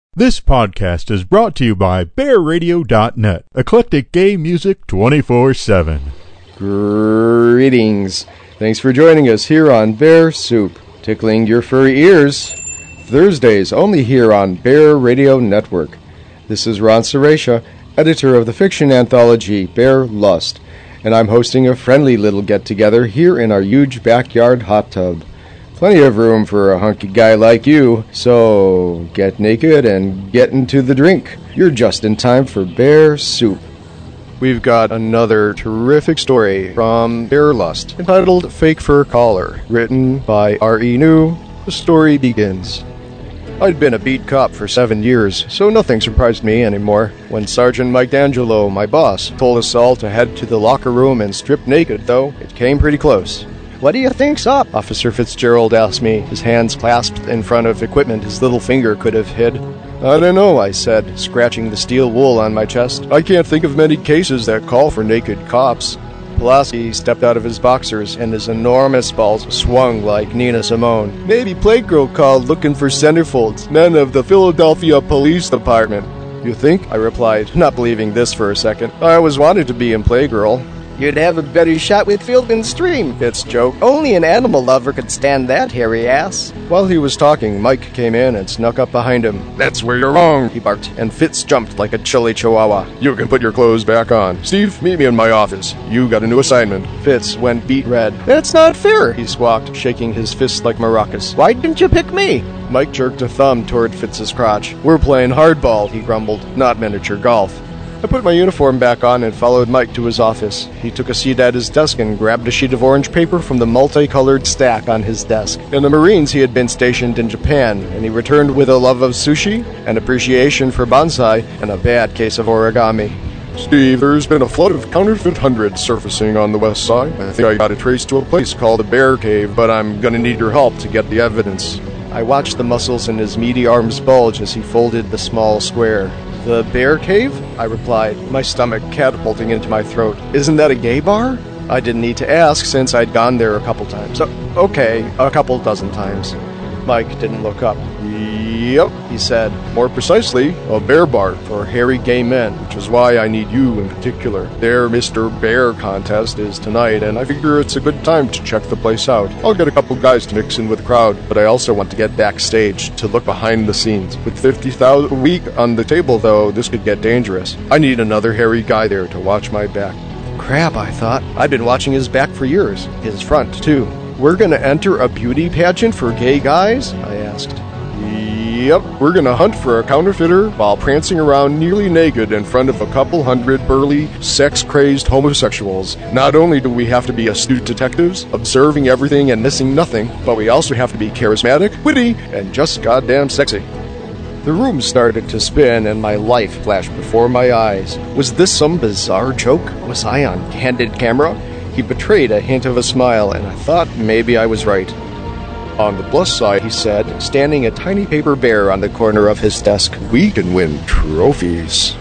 This podcast is brought to you by BearRadio.net, eclectic gay music 24/7. Greetings. Thanks for joining us here on Bear Soup, tickling your furry ears. Thursdays only here on Bear Radio Network. This is Ron Serratia, editor of the fiction anthology Bear Lust, and I'm hosting a friendly little get-together here in our huge backyard hot tub. Plenty of room for a hunky guy like you, so get naked and get into the drink. You're just in time for Bear Soup. We've got another terrific story from Bear Lust, entitled Fake Fur Collar, written by R.E. New. The story begins. I'd been a beat cop for 7 years, so nothing surprised me anymore. When Sergeant Mike D'Angelo, my boss, told us all to head to the locker room and strip naked, though, it came pretty close. "What do you think's up?" Officer Fitzgerald asked me, his hands clasped in front of equipment his little finger could have hid. "I don't know," I said, scratching the steel wool on my chest. "I can't think of many cases that call for naked cops." Pulaski stepped out of his boxers, and his enormous balls swung like Nina Simone. "Maybe Playgirl called looking for centerfolds, men of the Philadelphia Police Department." "You think?" I replied, not believing this for a second. "I always wanted to be in Playgirl." "You'd have a better shot with Field and Stream," Fitz joked. "Only an animal lover could stand that hairy ass." While he was talking, Mike came in and snuck up behind him. "That's where you're wrong," he barked, and Fitz jumped like a chilly chihuahua. "You can put your clothes back on. Steve, meet me in my office. You got a new assignment." Fitz went beet red. "That's not fair," he squawked, shaking his fists like maracas. "Why didn't you pick me?" Mike jerked a thumb toward Fitz's crotch. "We're playing hardball," he grumbled, "not miniature golf." I put my uniform back on and followed Mike to his office. He took a seat at his desk and grabbed a sheet of orange paper from the multicolored stack on his desk. In the Marines, he had been stationed in Japan, and he returned with a love of sushi, an appreciation for bonsai, and a bad case of origami. "Steve, there's been a flood of counterfeit hundreds surfacing on the west side. I think I got it traced to a place called the Bear Cave, but I'm gonna need your help to get the evidence." I watched the muscles in his meaty arms bulge as he folded the small square. "The Bear Cave?" I replied, my stomach catapulting into my throat. "Isn't that a gay bar?" I didn't need to ask since I'd gone there a couple times. Okay, a couple dozen times. Mike didn't look up. "Yep," he said. "More precisely, a bear bar for hairy gay men, which is why I need you in particular. Their Mr. Bear contest is tonight, and I figure it's a good time to check the place out. I'll get a couple guys to mix in with the crowd, but I also want to get backstage to look behind the scenes. With $50,000 a week on the table, though, this could get dangerous. I need another hairy guy there to watch my back." Crap, I thought. I'd been watching his back for years. His front, too. "We're gonna enter a beauty pageant for gay guys?" I asked. "Yep, we're gonna hunt for a counterfeiter while prancing around nearly naked in front of a couple hundred burly, sex-crazed homosexuals. Not only do we have to be astute detectives, observing everything and missing nothing, but we also have to be charismatic, witty, and just goddamn sexy." The room started to spin and my life flashed before my eyes. Was this some bizarre joke? Was I on candid camera? He betrayed a hint of a smile, and I thought maybe I was right. "On the plus side," he said, standing a tiny paper bear on the corner of his desk, "we can win trophies."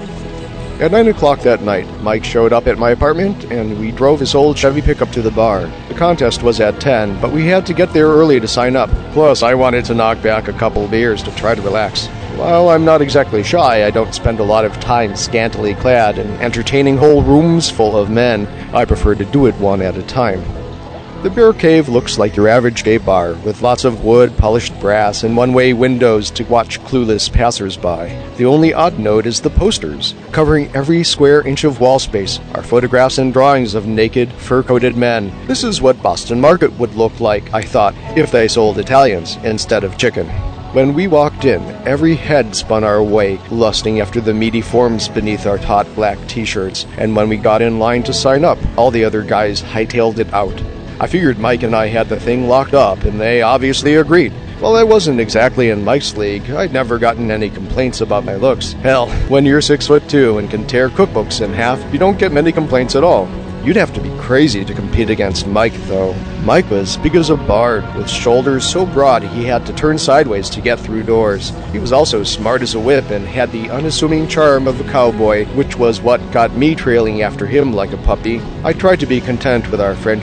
At 9 o'clock that night, Mike showed up at my apartment, and we drove his old Chevy pickup to the bar. The contest was at 10, but we had to get there early to sign up. Plus, I wanted to knock back a couple beers to try to relax. While I'm not exactly shy, I don't spend a lot of time scantily clad and entertaining whole rooms full of men. I prefer to do it one at a time. The Bear Cave looks like your average gay bar, with lots of wood, polished brass, and one-way windows to watch clueless passers-by. The only odd note is the posters. Covering every square inch of wall space are photographs and drawings of naked, fur-coated men. This is what Boston Market would look like, I thought, if they sold Italians instead of chicken. When we walked in, every head spun our way, lusting after the meaty forms beneath our taut black t-shirts, and when we got in line to sign up, all the other guys hightailed it out. I figured Mike and I had the thing locked up, and they obviously agreed. While I wasn't exactly in Mike's league, I'd never gotten any complaints about my looks. Hell, when you're 6'2" and can tear cookbooks in half, you don't get many complaints at all. You'd have to be crazy to compete against Mike, though. Mike was big as a bard, with shoulders so broad he had to turn sideways to get through doors. He was also smart as a whip and had the unassuming charm of a cowboy, which was what got me trailing after him like a puppy. I tried to be content with our friendship.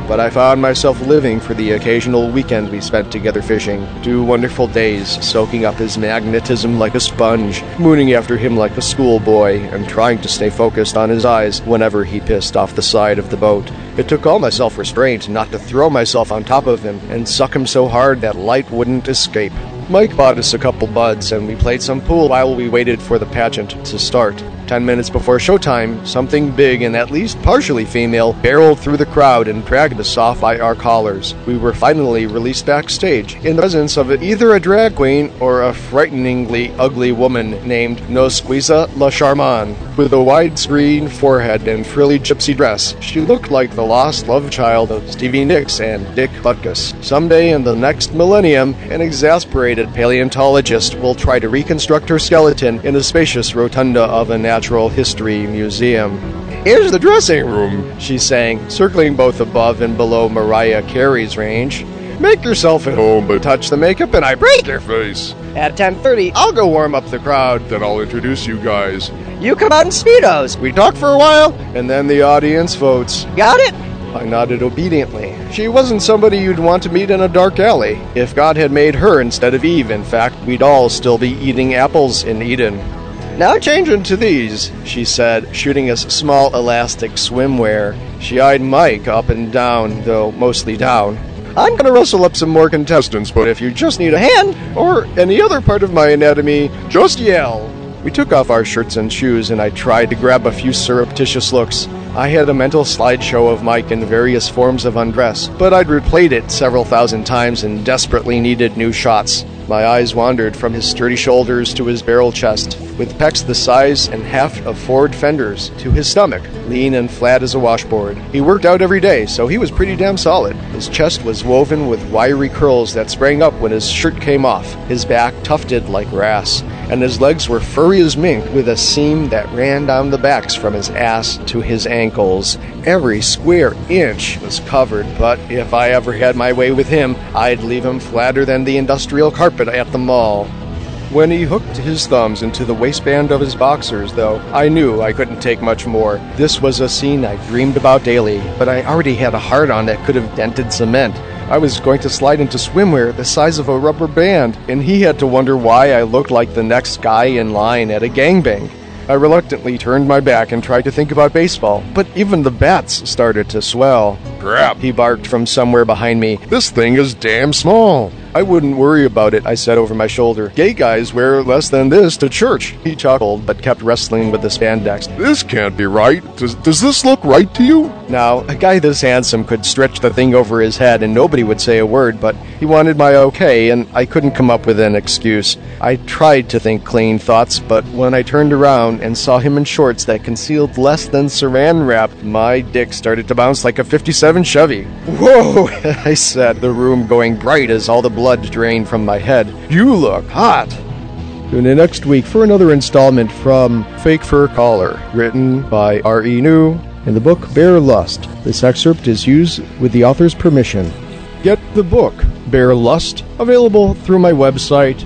but I found myself living for the occasional weekend we spent together fishing. 2 wonderful days, soaking up his magnetism like a sponge, mooning after him like a schoolboy, and trying to stay focused on his eyes whenever he pissed off the side of the boat. It took all my self-restraint not to throw myself on top of him and suck him so hard that light wouldn't escape. Mike bought us a couple buds, and we played some pool while we waited for the pageant to start. 10 minutes before showtime, something big and at least partially female barreled through the crowd and dragged us off by our collars. We were finally released backstage in the presence of either a drag queen or a frighteningly ugly woman named Nosquiza La Charmant. With a widescreen forehead and frilly gypsy dress, she looked like the lost love child of Stevie Nicks and Dick Butkus. Someday in the next millennium, an exasperated paleontologist will try to reconstruct her skeleton in a spacious rotunda of a Natural History Museum. "Here's the dressing room," she sang, circling both above and below Mariah Carey's range. "Make yourself at home, but touch the makeup and I break your face. At 10:30, I'll go warm up the crowd, then I'll introduce you guys. You come out in Speedos. We talk for a while, and then the audience votes. Got it?" I nodded obediently. She wasn't somebody you'd want to meet in a dark alley. If God had made her instead of Eve, in fact, we'd all still be eating apples in Eden. "Now change into these," she said, shooting us small elastic swimwear. She eyed Mike up and down, though mostly down. "I'm gonna rustle up some more contestants, but if you just need a hand, or any other part of my anatomy, just yell." We took off our shirts and shoes, and I tried to grab a few surreptitious looks. I had a mental slideshow of Mike in various forms of undress, but I'd replayed it several thousand times and desperately needed new shots. My eyes wandered from his sturdy shoulders to his barrel chest, with pecs the size and half of Ford fenders, to his stomach, lean and flat as a washboard. He worked out every day, so he was pretty damn solid. His chest was woven with wiry curls that sprang up when his shirt came off, his back tufted like grass, and his legs were furry as mink, with a seam that ran down the backs from his ass to his ankles. Every square inch was covered, but if I ever had my way with him, I'd leave him flatter than the industrial carpet at the mall. When he hooked his thumbs into the waistband of his boxers, though, I knew I couldn't take much more. This was a scene I dreamed about daily, but I already had a hard-on that could have dented cement. I was going to slide into swimwear the size of a rubber band, and he had to wonder why I looked like the next guy in line at a gangbang. I reluctantly turned my back and tried to think about baseball, but even the bats started to swell. "Crap," he barked from somewhere behind me. "This thing is damn small." "I wouldn't worry about it," I said over my shoulder. "Gay guys wear less than this to church." He chuckled, but kept wrestling with the spandex. "This can't be right. Does this look right to you?" Now, a guy this handsome could stretch the thing over his head and nobody would say a word, but he wanted my okay, and I couldn't come up with an excuse. I tried to think clean thoughts, but when I turned around and saw him in shorts that concealed less than saran wrap, my dick started to bounce like a 57 Chevy. "Whoa," I said, the room going bright as all the blood drained from my head. "You look hot." Tune in next week for another installment from Fake Fur Collar, written by R.E. New in the book Bear Lust. This excerpt is used with the author's permission. Get the book, Bear Lust, available through my website,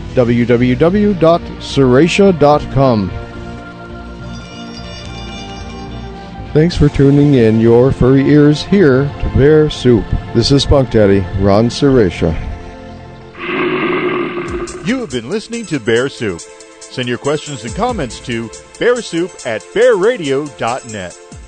www.suracia.com. Thanks for tuning in your furry ears here to Bear Soup. This is Spunk Daddy, Ron Suracia. You have been listening to Bear Soup. Send your questions and comments to bearsoup@bearradio.net.